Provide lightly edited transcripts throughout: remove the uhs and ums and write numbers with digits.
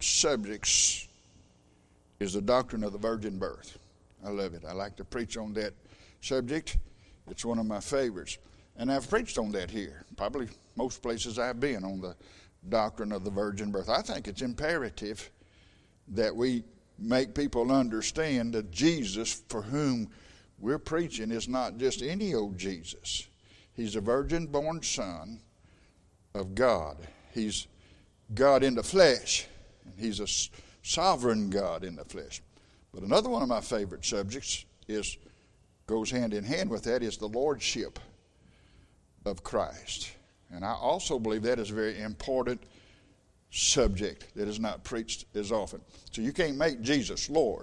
subjects is the doctrine of the virgin birth. I love it. I like to preach on that subject. It's one of my favorites. And I've preached on that here, probably most places I've been, on the doctrine of the virgin birth. I think it's imperative that we make people understand that Jesus, for whom we're preaching, is not just any old Jesus. He's a virgin-born son of God. He's God in the flesh. He's a sovereign God in the flesh. But another one of my favorite subjects goes hand in hand with that, is the lordship of Christ. And I also believe that is a very important subject that is not preached as often. So you can't make Jesus Lord.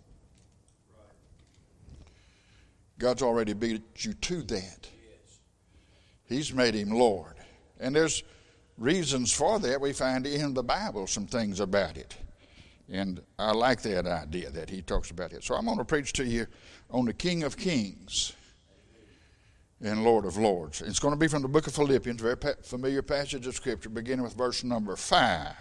God's already beat you to that. He's made him Lord. And there's reasons for that. We find in the Bible some things about it. And I like that idea that he talks about it. So I'm going to preach to you on the King of Kings and Lord of Lords. It's going to be from the book of Philippians, very familiar passage of Scripture, beginning with verse number 5.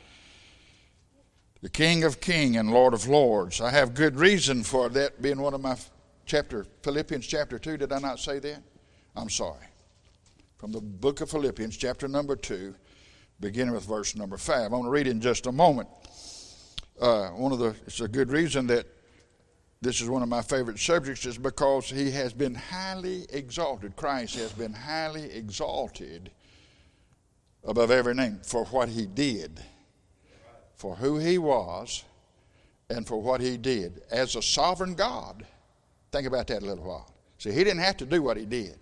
The King of Kings and Lord of Lords. I have good reason for that being one of my Philippians chapter 2. Did I not say that? I'm sorry. From the book of Philippians, chapter number 2, beginning with verse number 5. I'm going to read in just a moment. It's a good reason that this is one of my favorite subjects, is because he has been highly exalted. Christ has been highly exalted above every name for what he did, for who he was, and for what he did. As a sovereign God, think about that a little while. See, he didn't have to do what he did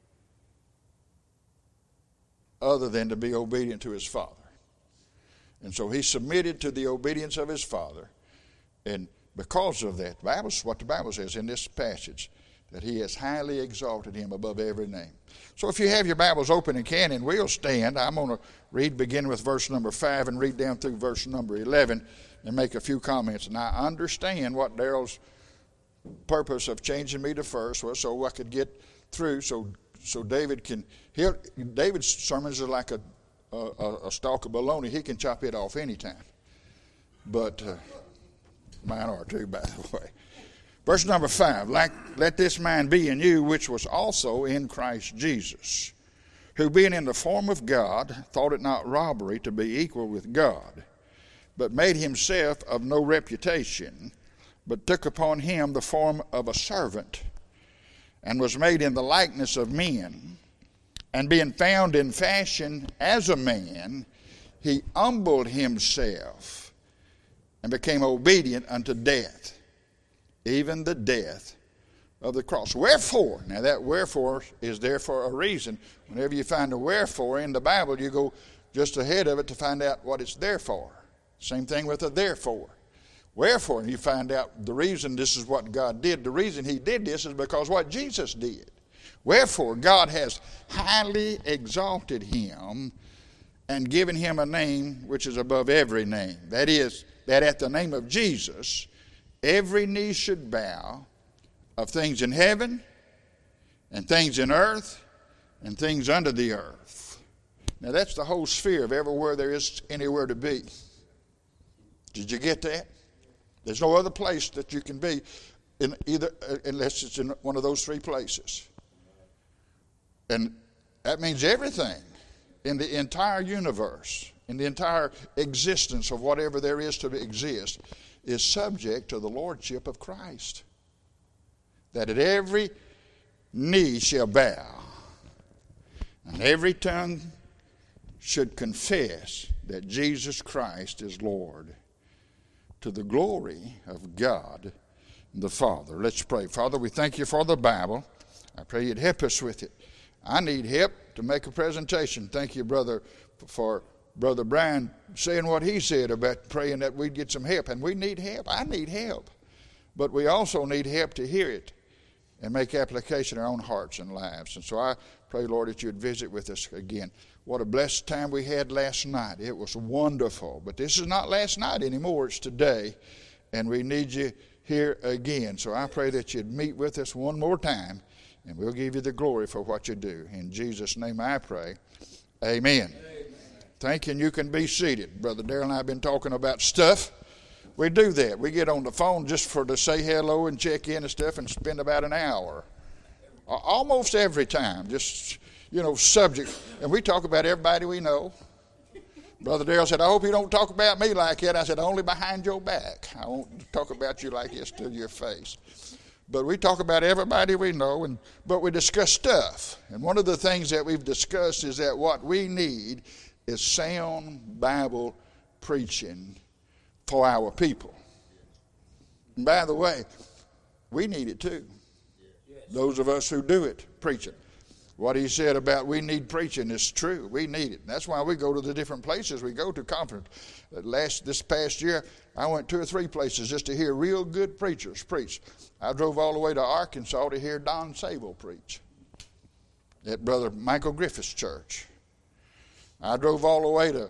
other than to be obedient to his Father. And so he submitted to the obedience of his Father, and because of that, what the Bible says in this passage, that he has highly exalted him above every name. So if you have your Bibles open and can, and we'll stand, I'm going to read beginning with verse number 5 and read down through verse number 11 and make a few comments. And I understand what Daryl's purpose of changing me to first was so I could get through, so David can hear. David's sermons are like a stalk of bologna. He can chop it off anytime. But mine are too, by the way. Verse number 5, let this mind be in you, which was also in Christ Jesus, who being in the form of God, thought it not robbery to be equal with God, but made himself of no reputation, but took upon him the form of a servant, and was made in the likeness of men. And being found in fashion as a man, he humbled himself and became obedient unto death, even the death of the cross. Wherefore, now that wherefore is there for a reason. Whenever you find a wherefore in the Bible, you go just ahead of it to find out what it's there for. Same thing with a therefore. Wherefore, and you find out the reason this is what God did. The reason he did this is because what Jesus did. Wherefore, God has highly exalted him and given him a name which is above every name. That is, that at the name of Jesus, every knee should bow, of things in heaven and things in earth and things under the earth. Now that's the whole sphere of everywhere there is anywhere to be. Did you get that? There's no other place that you can be in either, unless it's in one of those three places. And that means everything in the entire universe, in the entire existence of whatever there is to exist, is subject to the lordship of Christ. That at every knee shall bow, and every tongue should confess that Jesus Christ is Lord, to the glory of God the Father. Let's pray. Father, we thank you for the Bible. I pray you'd help us with it. I need help to make a presentation. Thank you, for Brother Brian saying what he said about praying that we'd get some help. And we need help. I need help. But we also need help to hear it and make application in our own hearts and lives. And so I pray, Lord, that you'd visit with us again. What a blessed time we had last night. It was wonderful. But this is not last night anymore. It's today. And we need you here again. So I pray that you'd meet with us one more time, and we'll give you the glory for what you do. In Jesus' name I pray. Amen. Amen. Thank you, and you can be seated. Brother Darrell and I have been talking about stuff. We do that. We get on the phone just to say hello and check in and stuff and spend about an hour. Almost every time, just, subject. And we talk about everybody we know. Brother Darrell said, I hope you don't talk about me like that. I said, only behind your back. I won't talk about you like this to your face. But we talk about everybody we know, but we discuss stuff. And one of the things that we've discussed is that what we need is sound Bible preaching for our people. And by the way, we need it too. Those of us who do it, preaching. What he said about we need preaching is true. We need it. That's why we go to the different places. We go to conference. This past year, I went 2 or 3 places just to hear real good preachers preach. I drove all the way to Arkansas to hear Don Sable preach at Brother Michael Griffith's church. I drove all the way to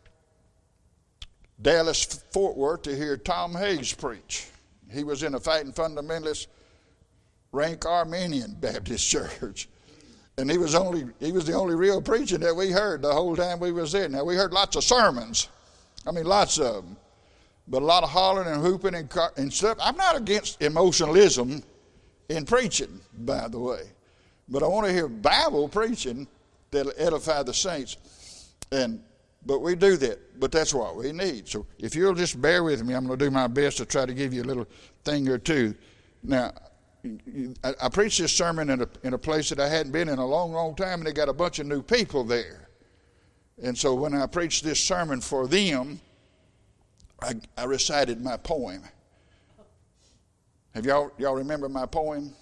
Dallas, Fort Worth to hear Tom Hayes preach. He was in a Fighting Fundamentalist rank Armenian Baptist church. And he was the only real preaching that we heard the whole time we was there. Now, we heard lots of sermons. Lots of them. But a lot of hollering and whooping and stuff. I'm not against emotionalism in preaching, by the way. But I want to hear Bible preaching that'll edify the saints. But we do that. But that's what we need. So if you'll just bear with me, I'm going to do my best to try to give you a little thing or two. Now, I preached this sermon in a place that I hadn't been in a long, long time, and they got a bunch of new people there. And so when I preached this sermon for them, I recited my poem. Have y'all remember my poem?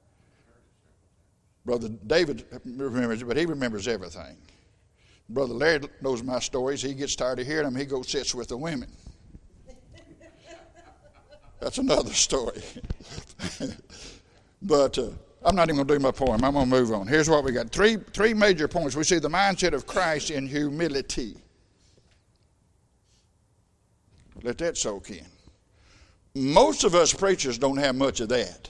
Brother David remembers it, but he remembers everything. Brother Larry knows my stories. He gets tired of hearing them. He goes sits with the women. That's another story. But I'm not even going to do my poem. I'm going to move on. Here's what we got. Three major points. We see the mindset of Christ in humility. Let that soak in. Most of us preachers don't have much of that.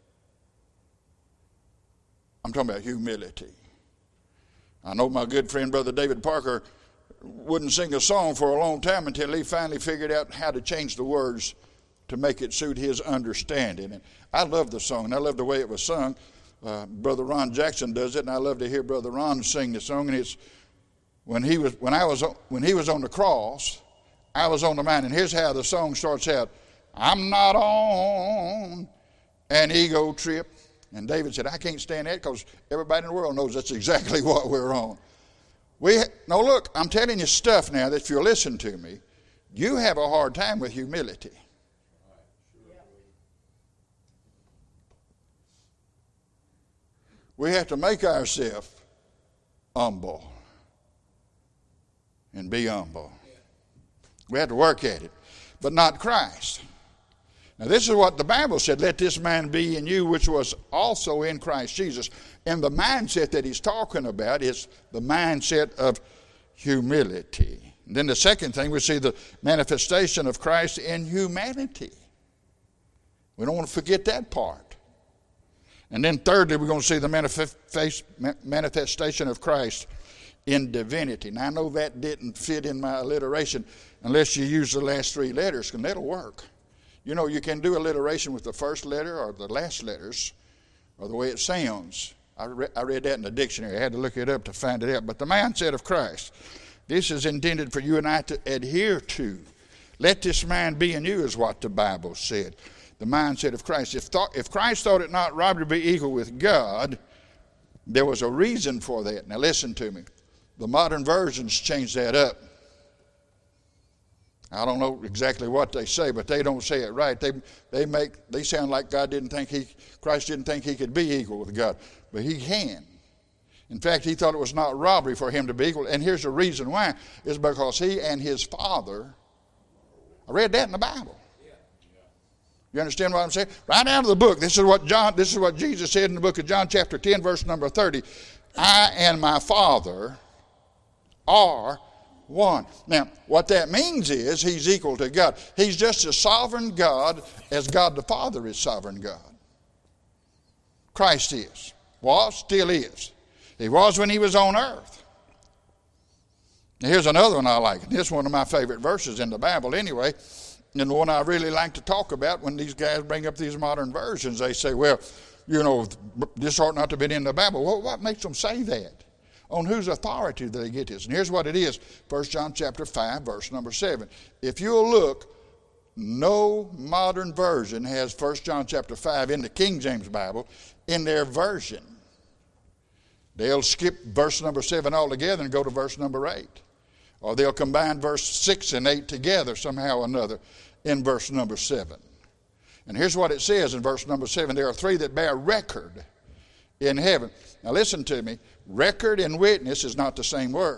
I'm talking about humility. I know my good friend, Brother David Parker, wouldn't sing a song for a long time until he finally figured out how to change the words to make it suit his understanding. And I love the song, and I love the way it was sung. Brother Ron Jackson does it, and I love to hear Brother Ron sing the song. And it's when he was on the cross, I was on the mountain. And here's how the song starts out: I'm not on an ego trip. And David said, I can't stand that because everybody in the world knows that's exactly what we're on. No, look, I'm telling you stuff now that if you listen to me, you have a hard time with humility. We have to make ourselves humble and be humble. We have to work at it, but not Christ. Now, this is what the Bible said, let this mind be in you, which was also in Christ Jesus. And the mindset that he's talking about is the mindset of humility. And then the second thing, we see the manifestation of Christ in humanity. We don't want to forget that part. And then thirdly, we're going to see the manifestation of Christ in divinity. Now, I know that didn't fit in my alliteration unless you use the last 3 letters, and that'll work. You know, you can do alliteration with the first letter or the last letters or the way it sounds. I read that in the dictionary. I had to look it up to find it out. But the mindset of Christ, this is intended for you and I to adhere to. Let this mind be in you is what the Bible said. The mindset of Christ. If Christ thought it not robbery to be equal with God, there was a reason for that. Now listen to me. The modern versions change that up. I don't know exactly what they say, but they don't say it right. They sound like Christ didn't think he could be equal with God, but he can. In fact, he thought it was not robbery for him to be equal, and here's the reason why: is because he and his Father. I read that in the Bible. You understand what I'm saying? Right out of the book. This is what Jesus said in the book of John, chapter 10, verse number 30. I and my Father are one. Now, what that means is he's equal to God. He's just as sovereign God as God the Father is sovereign God. Christ is. Was, still is. He was when he was on earth. Now, here's another one I like. This is one of my favorite verses in the Bible anyway, and the one I really like to talk about when these guys bring up these modern versions. They say, well, you know, this ought not to have been in the Bible. Well, what makes them say that? On whose authority do they get this? And here's what it is. 1 John chapter 5, verse number 7. If you'll look, no modern version has 1 John chapter 5 in the King James Bible in their version. They'll skip verse number 7 altogether and go to verse number 8. Or they'll combine verse 6 and 8 together somehow or another in verse number 7. And here's what it says in verse number 7. There are three that bear record in heaven. Now listen to me. Record and witness is not the same word.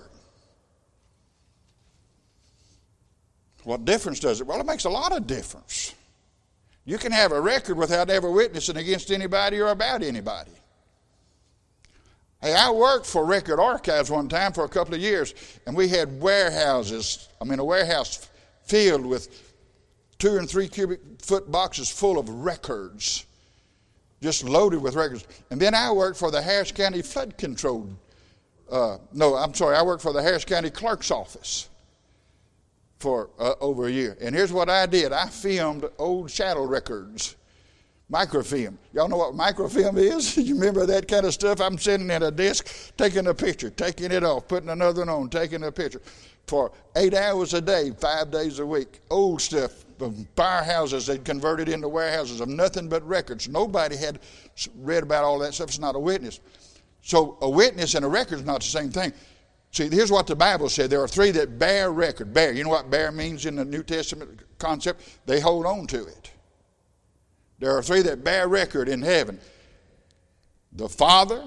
What difference does it? Well, it makes a lot of difference. You can have a record without ever witnessing against anybody or about anybody. Hey, I worked for Record Archives one time for a couple of years, and we had warehouses. A warehouse filled with 2 and 3 cubic foot boxes full of records, just loaded with records. And then I worked for the Harris County Flood Control. I worked for the Harris County Clerk's Office for over a year. And here's what I did. I filmed old shadow records, microfilm. Y'all know what microfilm is? You remember that kind of stuff? I'm sitting at a desk, taking a picture, taking it off, putting another one on, taking a picture. For 8 hours a day, 5 days a week. Old stuff from firehouses they'd converted into warehouses of nothing but records. Nobody had read about all that stuff. It's not a witness. So a witness and a record is not the same thing. See, here's what the Bible said. There are three that bear record. Bear. You know what bear means in the New Testament concept? They hold on to it. There are three that bear record in heaven. The Father,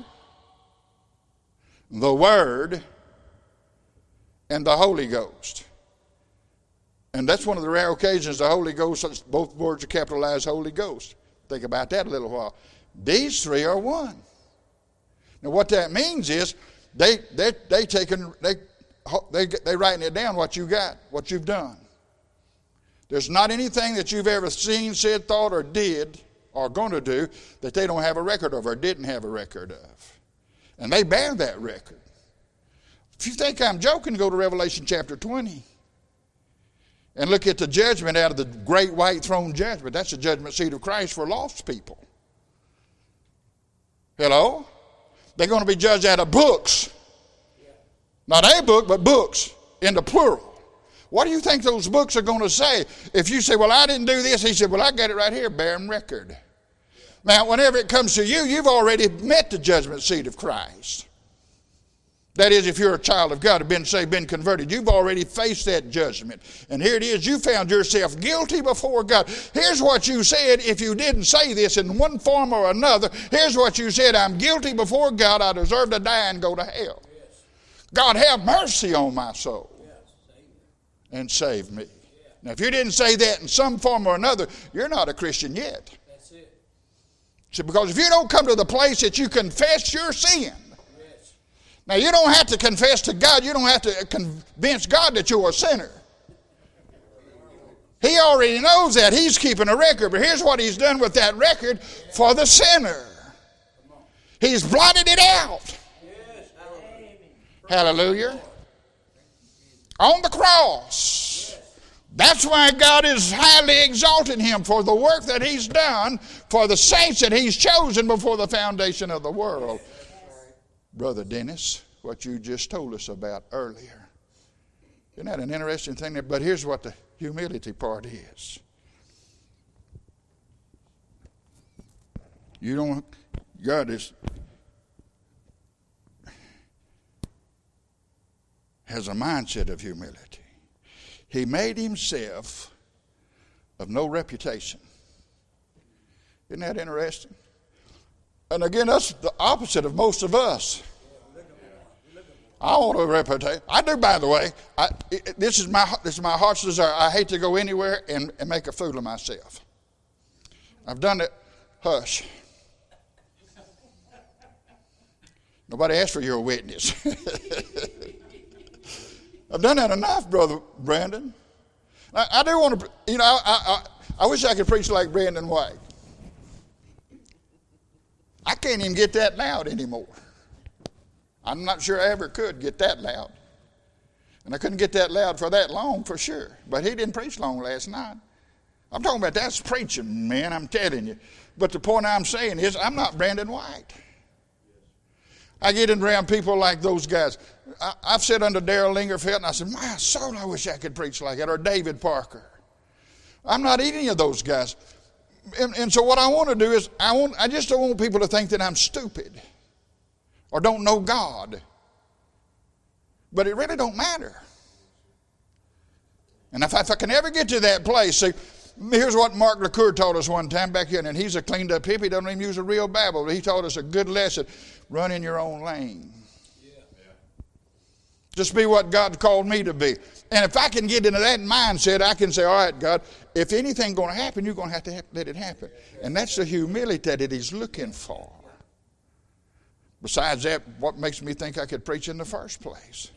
the Word, and the Holy Ghost. And that's one of the rare occasions the Holy Ghost, both words are capitalized Holy Ghost. Think about that a little while. These three are one. Now what that means is they writing it down what you got, what you've done. There's not anything that you've ever seen, said, thought, or did, or going to do that they don't have a record of or didn't have a record of. And they bear that record. If you think I'm joking, go to Revelation chapter 20 and look at the judgment out of the great white throne judgment. That's the judgment seat of Christ for lost people. Hello? They're going to be judged out of books. Not a book, but books in the plural. What do you think those books are going to say? If you say, well, I didn't do this, he said, well, I got it right here, bearing record. Now, whenever it comes to you, you've already met the judgment seat of Christ. That is, if you're a child of God, have been saved, been converted, you've already faced that judgment. And here it is, you found yourself guilty before God. Here's what you said if you didn't say this in one form or another. Here's what you said, I'm guilty before God, I deserve to die and go to hell. Yes. God, have mercy on my soul. And save me. Yeah. Now, if you didn't say that in some form or another, you're not a Christian yet. That's it. See, because if you don't come to the place that you confess your sin, yes. Now you don't have to confess to God, you don't have to convince God that you're a sinner. He already knows that. He's keeping a record, but here's what he's done with that record for the sinner. He's blotted it out. Yes. Hallelujah. On the cross. That's why God is highly exalting him for the work that he's done for the saints that he's chosen before the foundation of the world. Brother Dennis, what you just told us about earlier. Isn't that an interesting thing? But here's what the humility part is. God has a mindset of humility. He made himself of no reputation. Isn't that interesting? And again, that's the opposite of most of us. I want a reputation. I do, by the way. This is my heart's desire. I hate to go anywhere and make a fool of myself. I've done it. Hush. Nobody asked for your witness. I've done that enough, Brother Brandon. I do want to, I wish I could preach like Brandon White. I can't even get that loud anymore. I'm not sure I ever could get that loud. And I couldn't get that loud for that long for sure. But he didn't preach long last night. I'm talking about that's preaching, man, I'm telling you. But the point I'm saying is I'm not Brandon White. I get in around people like those guys. I've sat under Darrell Lingerfeld and I said, my soul, I wish I could preach like that. Or David Parker. I'm not any of those guys. And so what I want to do is I just don't want people to think that I'm stupid or don't know God. But it really don't matter. And if I can ever get to that place, see, here's what Mark LaCour taught us one time back here, and he's a cleaned up hippie, doesn't even use a real Bible, but he taught us a good lesson. Run in your own lane. Yeah. Just be what God called me to be. And if I can get into that mindset, I can say, all right, God, if anything's going to happen, you're going to have to let it happen. And that's the humility that he's looking for. Besides that, what makes me think I could preach in the first place?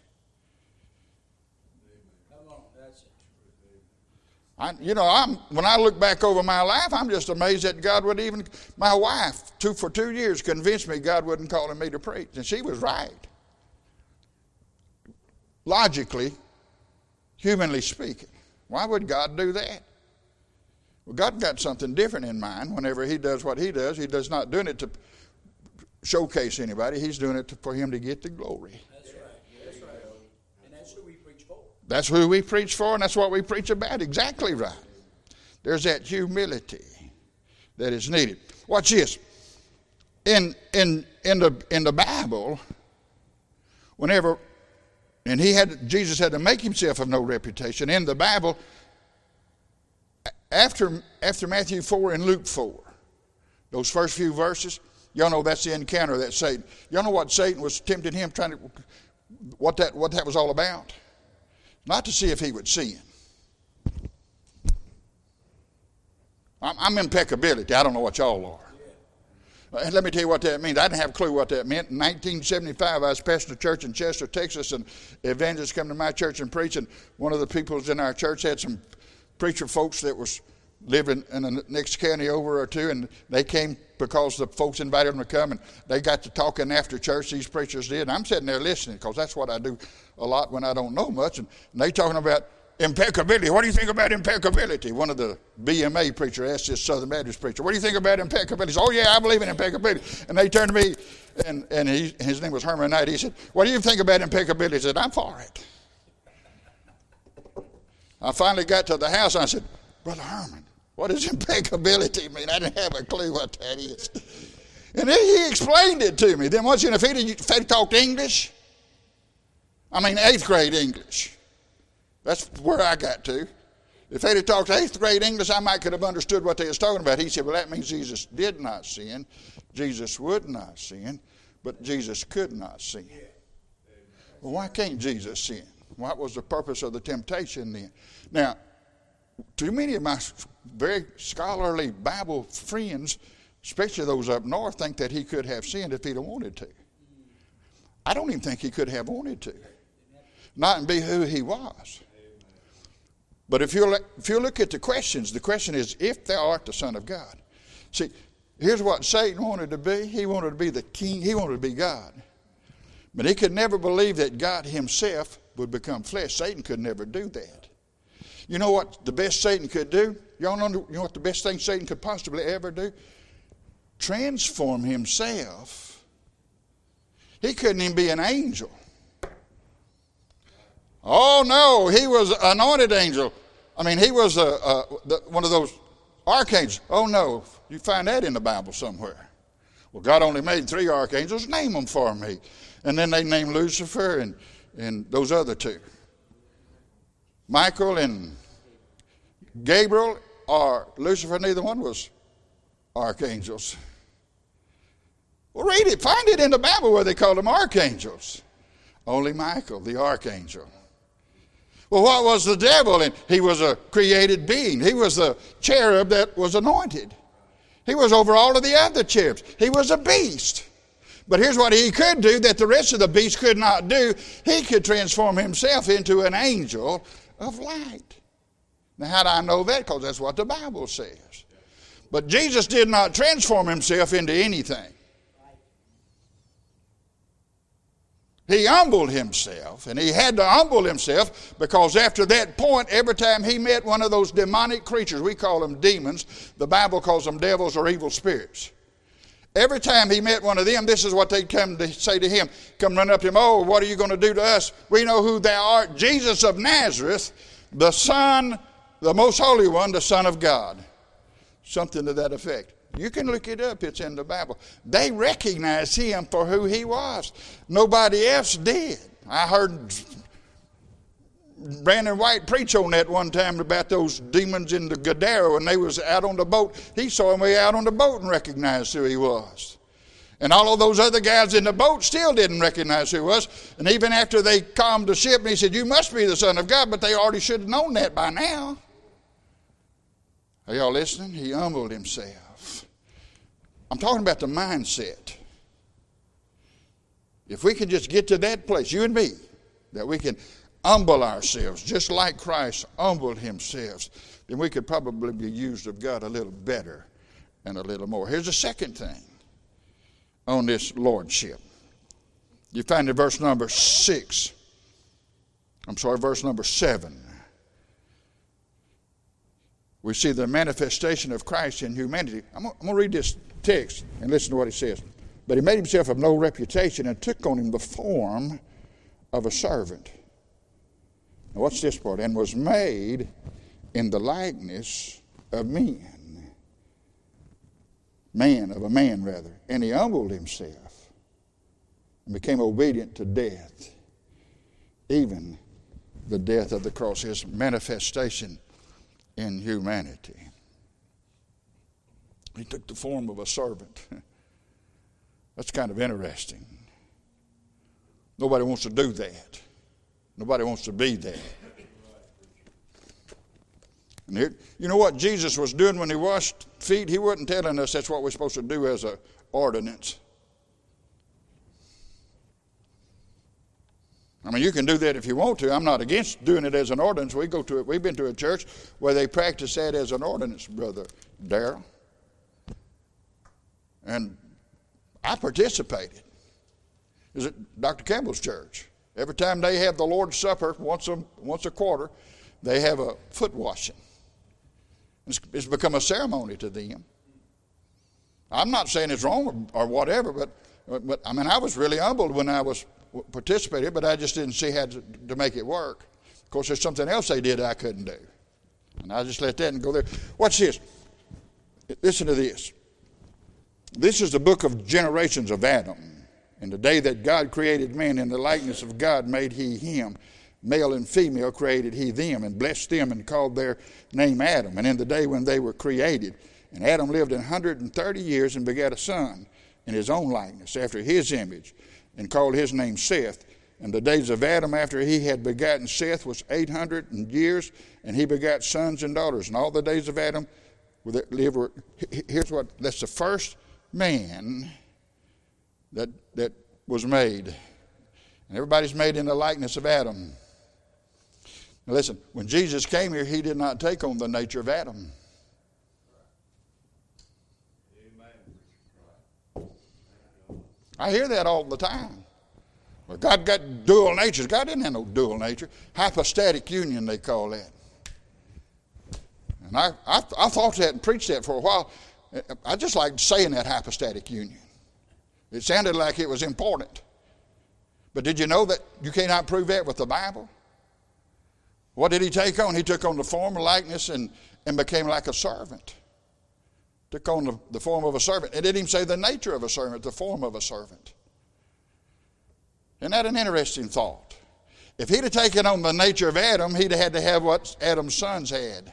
When I look back over my life, I'm just amazed that God would even, my wife, for 2 years, convinced me God wasn't calling me to preach. And she was right. Logically, humanly speaking. Why would God do that? Well, God got something different in mind whenever he does what he does. He does not doing it to showcase anybody. He's doing it for him to get the glory. That's right. That's right. And that's who we preach for. That's who we preach for, and that's what we preach about. Exactly right. There's that humility that is needed. Watch this. In the Bible, whenever, and Jesus had to make himself of no reputation. In the Bible, after Matthew 4 and Luke 4, those first few verses, y'all know that's the encounter that Satan. Y'all know what Satan was tempting him, what that was all about? Not to see if he would sin. I'm impeccability. I don't know what y'all are. And let me tell you what that means. I didn't have a clue what that meant. In 1975, I was pastoring a church in Chester, Texas, and evangelists come to my church and preach. And one of the people in our church had some preacher folks that was living in the next county over or two, and they came because the folks invited them to come, and they got to talking after church, these preachers did. And I'm sitting there listening because that's what I do a lot when I don't know much. And they talking about impeccability. What do you think about impeccability? One of the BMA preachers asked this Southern Baptist preacher, what do you think about impeccability? He said, oh yeah, I believe in impeccability. And they turned to me, and his name was Herman Knight. He said, what do you think about impeccability? I said, I'm for it. I finally got to the house, and I said, Brother Herman, what does impeccability mean? I didn't have a clue what that is. And then he explained it to me. Then once again, if he'd talked English, 8th grade English. That's where I got to. If they'd have talked 8th grade English, I might could have understood what they was talking about. He said, well, that means Jesus did not sin. Jesus would not sin, but Jesus could not sin. Well, why can't Jesus sin? What was the purpose of the temptation then? Now, too many of my very scholarly Bible friends, especially those up north, think that he could have sinned if he'd have wanted to. I don't even think he could have wanted to. Not and be who he was. But if you look at the questions, the question is, if thou art the Son of God. See, here's what Satan wanted to be. He wanted to be the king. He wanted to be God. But he could never believe that God himself would become flesh. Satan could never do that. You know what the best Satan could do? Y'all know what the best thing Satan could possibly ever do? Transform himself. He couldn't even be an angel. Oh no, he was an anointed angel. He was one of those archangels. Oh no, you find that in the Bible somewhere. Well, God only made 3 archangels. Name them for me. And then they named Lucifer and those other 2. Michael and Gabriel or Lucifer, neither one was archangels. Well, read it. Find it in the Bible where they call them archangels. Only Michael, the archangel. Well, what was the devil? And he was a created being. He was the cherub that was anointed. He was over all of the other cherubs. He was a beast. But here's what he could do that the rest of the beasts could not do. He could transform himself into an angel of light. Now, how do I know that? Because that's what the Bible says. But Jesus did not transform himself into anything. He humbled himself, and he had to humble himself because after that point, every time he met one of those demonic creatures, we call them demons, the Bible calls them devils or evil spirits. Every time he met one of them, this is what they'd come to say to him, come run up to him, oh, what are you going to do to us? We know who thou art, Jesus of Nazareth, the Son, the most holy one, the Son of God. Something to that effect. You can look it up. It's in the Bible. They recognized him for who he was. Nobody else did. I heard Brandon White preach on that one time about those demons in the Gadara when they was out on the boat. He saw him way out on the boat and recognized who he was. And all of those other guys in the boat still didn't recognize who he was. And even after they calmed the ship, and he said, you must be the Son of God, but they already should have known that by now. Are y'all listening? He humbled himself. I'm talking about the mindset. If we can just get to that place, you and me, that we can humble ourselves just like Christ humbled himself, then we could probably be used of God a little better and a little more. Here's the second thing on this lordship. You find in verse number 7. We see the manifestation of Christ in humanity. I'm going to read this text and listen to what he says. But he made himself of no reputation and took on him the form of a servant. Now watch this part. And was made in the likeness of men. Of a man rather. And he humbled himself and became obedient to death. Even the death of the cross. His manifestation in humanity. He took the form of a servant. That's kind of interesting. Nobody wants to do that. Nobody wants to be that. And here, you know what Jesus was doing when he washed feet? He wasn't telling us that's what we're supposed to do as an ordinance. I mean, you can do that if you want to. I'm not against doing it as an ordinance. We've been to a church where they practice that as an ordinance, Brother Darrell. And I participated. Is it Dr. Campbell's church? Every time they have the Lord's Supper once a quarter, they have a foot washing. It's become a ceremony to them. I'm not saying it's wrong or whatever, but I mean, I was really humbled when I was participating, but I just didn't see how to make it work. Of course, there's something else they did I couldn't do. And I just let that and go there. Watch this. Listen to this. This is the book of generations of Adam. In the day that God created man, in the likeness of God made he him. Male and female created he them, and blessed them and called their name Adam. And in the day when they were created, and Adam lived 130 years and begat a son in his own likeness, after his image, and called his name Seth. And the days of Adam after he had begotten Seth was 800 years, and he begat sons and daughters. And all the days of Adam that's the first man that was made. And everybody's made in the likeness of Adam. Now listen, when Jesus came here, he did not take on the nature of Adam. I hear that all the time. Well, God got dual natures. God didn't have no dual nature. Hypostatic union, they call that. And I thought that and preached that for a while. I just liked saying that hypostatic union. It sounded like it was important. But did you know that you cannot prove that with the Bible? What did he take on? He took on the form of likeness and became like a servant. Took on the form of a servant. It didn't even say the nature of a servant, the form of a servant. Isn't that an interesting thought? If he'd have taken on the nature of Adam, he'd have had to have what Adam's sons had.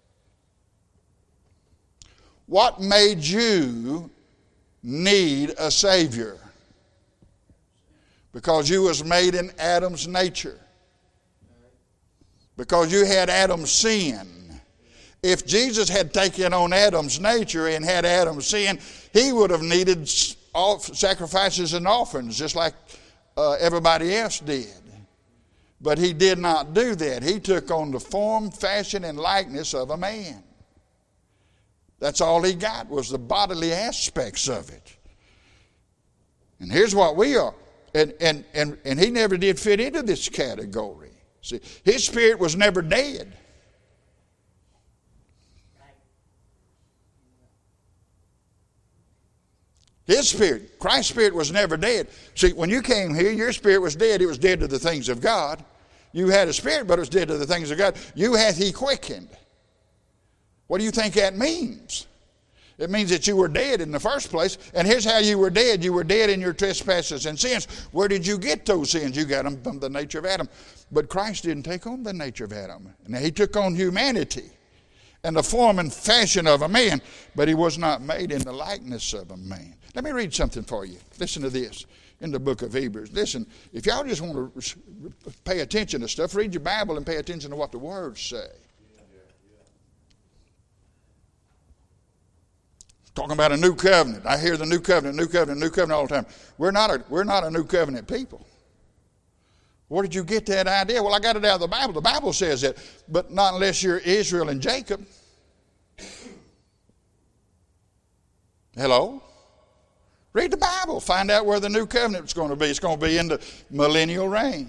What made you need a Savior? Because you was made in Adam's nature. Because you had Adam's sin. If Jesus had taken on Adam's nature and had Adam's sin, he would have needed sacrifices and offerings just like everybody else did. But he did not do that. He took on the form, fashion, and likeness of a man. That's all he got was the bodily aspects of it. And here's what we are. And he never did fit into this category. See, his spirit was never dead. His spirit, Christ's spirit, was never dead. See, when you came here, your spirit was dead. It was dead to the things of God. You had a spirit, but it was dead to the things of God. You hath he quickened. What do you think that means? It means that you were dead in the first place. And here's how you were dead. You were dead in your trespasses and sins. Where did you get those sins? You got them from the nature of Adam. But Christ didn't take on the nature of Adam. Now, he took on humanity and the form and fashion of a man, but he was not made in the likeness of a man. Let me read something for you. Listen to this in the book of Hebrews. Listen, if y'all just want to pay attention to stuff, read your Bible and pay attention to what the words say. Talking about a new covenant. I hear the new covenant all the time. We're not a new covenant people. Where did you get that idea? Well, I got it out of the Bible. The Bible says that, but not unless you're Israel and Jacob. Hello? Read the Bible. Find out where the new covenant is going to be. It's going to be in the millennial reign.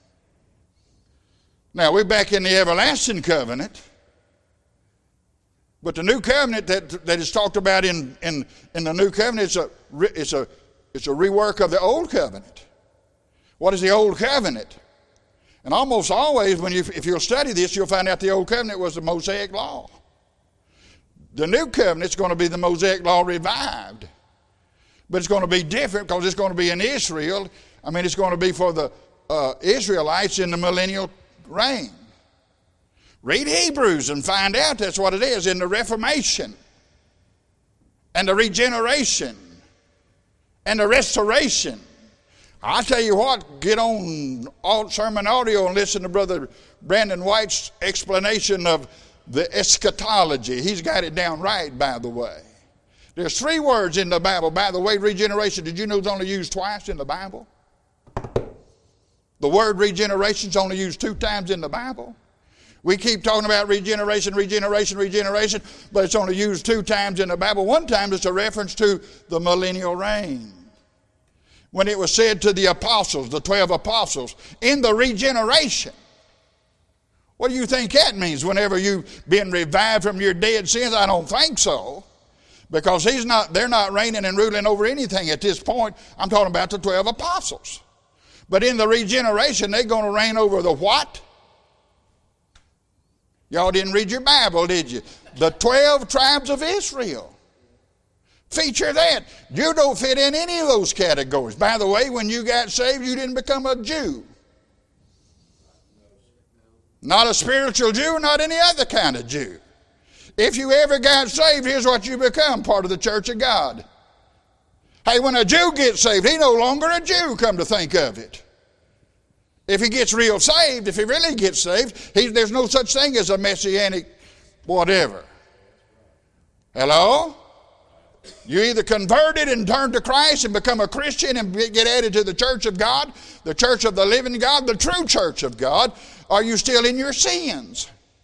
Now, we're back in the everlasting covenant. But the new covenant that is talked about in the new covenant it's a rework of the old covenant. What is the old covenant? And almost always, if you'll study this, you'll find out the old covenant was the Mosaic law. The new covenant is going to be the Mosaic law revived. But it's going to be different because it's going to be in Israel. I mean, it's going to be for the Israelites in the millennial reign. Read Hebrews and find out that's what it is in the Reformation and the regeneration and the restoration. I'll tell you what, get on sermon audio and listen to Brother Brandon White's explanation of the eschatology. He's got it down right, by the way. There's 3 words in the Bible. By the way, regeneration, did you know it's only used twice in the Bible? The word regeneration is only used 2 times in the Bible. We keep talking about regeneration, but it's only used 2 times in the Bible. One time it's a reference to the millennial reign. When it was said to the apostles, the 12 apostles, in the regeneration. What do you think that means? Whenever you've been revived from your dead sins? I don't think so. Because they're not reigning and ruling over anything at this point. I'm talking about the 12 apostles. But in the regeneration, they're going to reign over the what? Y'all didn't read your Bible, did you? The 12 tribes of Israel. Feature that. You don't fit in any of those categories. By the way, when you got saved, you didn't become a Jew. Not a spiritual Jew, not any other kind of Jew. If you ever got saved, here's what you become, part of the church of God. Hey, when a Jew gets saved, he's no longer a Jew, come to think of it. If he gets real saved, if he really gets saved, there's no such thing as a messianic whatever. Hello? You either converted and turn to Christ and become a Christian and get added to the church of God, the church of the living God, the true church of God, or are you still in your sins?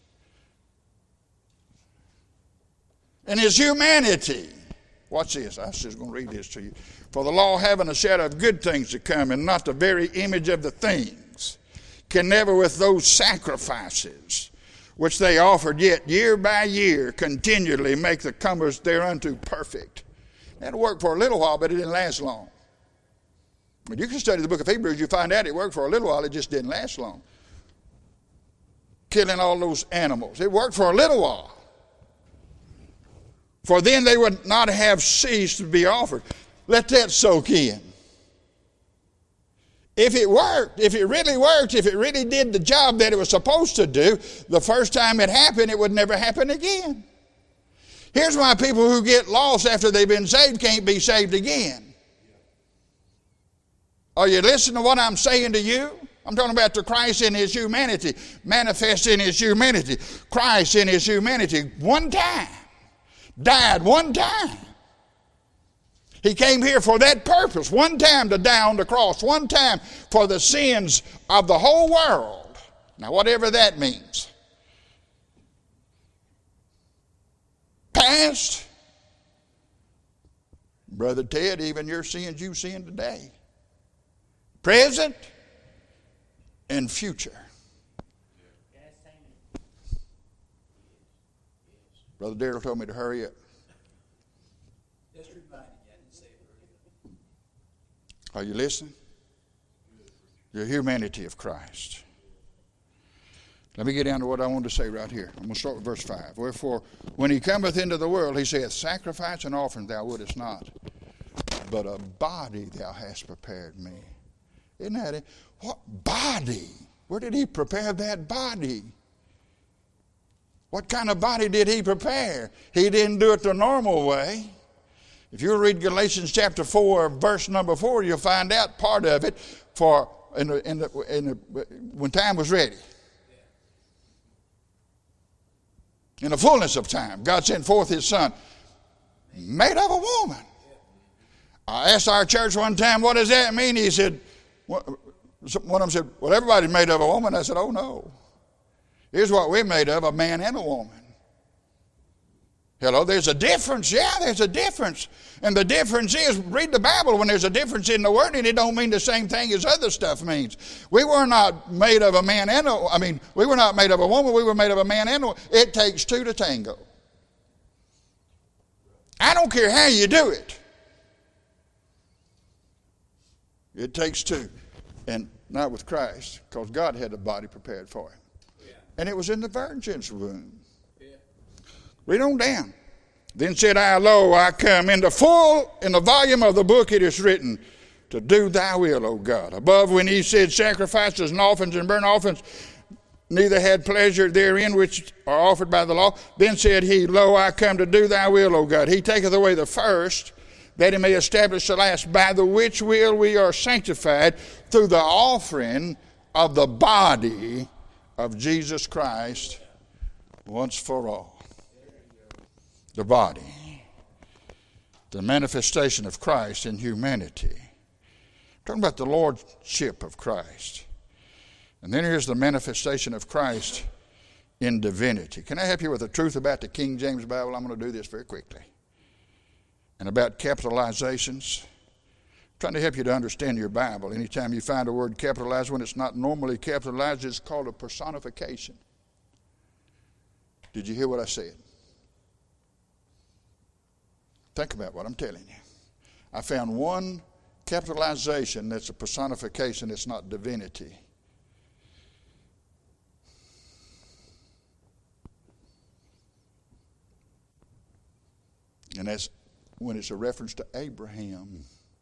In his humanity. Watch this. I was just going to read this to you. For the law having a shadow of good things to come and not the very image of the things, can never with those sacrifices which they offered yet year by year continually make the comers thereunto perfect. That'll work for a little while, but it didn't last long. When you can study the book of Hebrews, you find out it worked for a little while, it just didn't last long. Killing all those animals. It worked for a little while. For then they would not have ceased to be offered. Let that soak in. If it worked, if it really did the job that it was supposed to do, the first time it happened, it would never happen again. Here's why people who get lost after they've been saved can't be saved again. Are you listening to what I'm saying to you? I'm talking about the Christ in his humanity, manifest in his humanity. Christ in his humanity, one time. Died one time. He came here for that purpose. One time to die on the cross. One time for the sins of the whole world. Now, whatever that means. Past. Brother Ted, even your sins you sin today. present, and future. Brother Darrell told me to hurry up. Just reminding you, I didn't say it earlier. Are you listening? The humanity of Christ. Let me get down to what I wanted to say right here. I'm going to start with verse 5. Wherefore, when he cometh into the world, he saith, sacrifice and offering thou wouldest not, but a body thou hast prepared me. Isn't that it? What body? Where did he prepare that body? What kind of body did he prepare? He didn't do it the normal way. If you read Galatians chapter 4, verse number 4, you'll find out part of it when time was ready. In the fullness of time, God sent forth his son, made of a woman. I asked our church one time, what does that mean? He said, one of them said, well, everybody's made of a woman. I said, oh, no. Here's what we're made of, a man and a woman. Hello, there's a difference. Yeah, there's a difference. And the difference is, read the Bible, when there's a difference in the wording, it don't mean the same thing as other stuff means. We were not made of a man and we were not made of a woman, we were made of a man and a woman. It takes two to tango. I don't care how you do it. It takes two. And not with Christ, because God had a body prepared for him. Yeah. And it was in the virgin's womb. Read on down. Then said I, lo, I come. In the volume of the book it is written, to do thy will, O God. Above, when he said sacrifices and offerings and burnt offerings, neither had pleasure therein which are offered by the law. Then said he, lo, I come to do thy will, O God. He taketh away the first, that he may establish the last, by the which will we are sanctified through the offering of the body of Jesus Christ once for all. The body, the manifestation of Christ in humanity. I'm talking about the lordship of Christ. And then here's the manifestation of Christ in divinity. Can I help you with the truth about the King James Bible? I'm going to do this very quickly. And about capitalizations. I'm trying to help you to understand your Bible. Anytime you find a word capitalized when it's not normally capitalized, it's called a personification. Did you hear what I said? Think about what I'm telling you. I found one capitalization that's a personification, it's not divinity. And that's when it's a reference to Abraham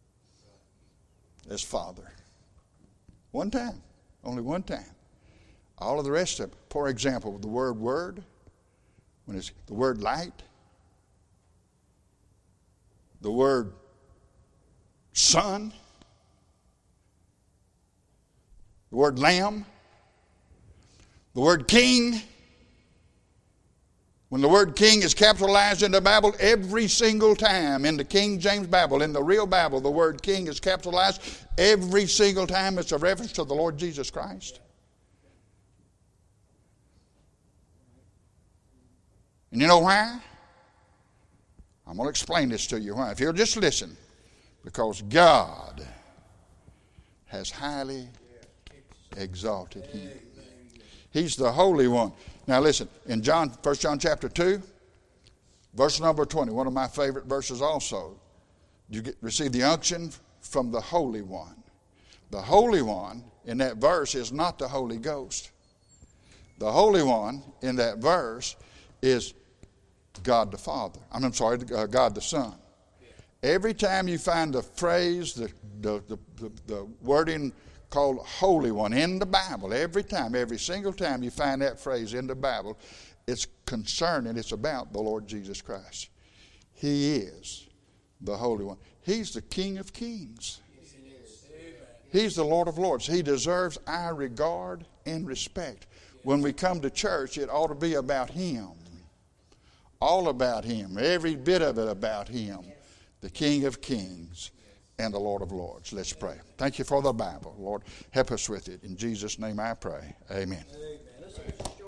as father. One time, only one time. All of the rest of it, for example, the word word, when it's the word light, the word son, the word lamb, the word king. When the word king is capitalized in the Bible, every single time in the King James Bible, in the real Bible, the word king is capitalized. Every single time it's a reference to the Lord Jesus Christ. And you know why? I'm going to explain this to you why. If you'll just listen. Because God has highly exalted him. He's the Holy One. Now listen, in 1 John chapter 2, verse number 20, one of my favorite verses also. You receive the unction from the Holy One. The Holy One in that verse is not the Holy Ghost. The Holy One in that verse is God the Father. God the Son. Every time you find the phrase, the wording called Holy One in the Bible, every single time you find that phrase in the Bible, it's concerning, it's about the Lord Jesus Christ. He is the Holy One. He's the King of Kings. He's the Lord of Lords. He deserves our regard and respect. When we come to church, it ought to be about Him. All about Him. Every bit of it about Him. The King of Kings and the Lord of Lords. Let's pray. Thank you for the Bible, Lord. Help us with it. In Jesus' name I pray. Amen. Amen.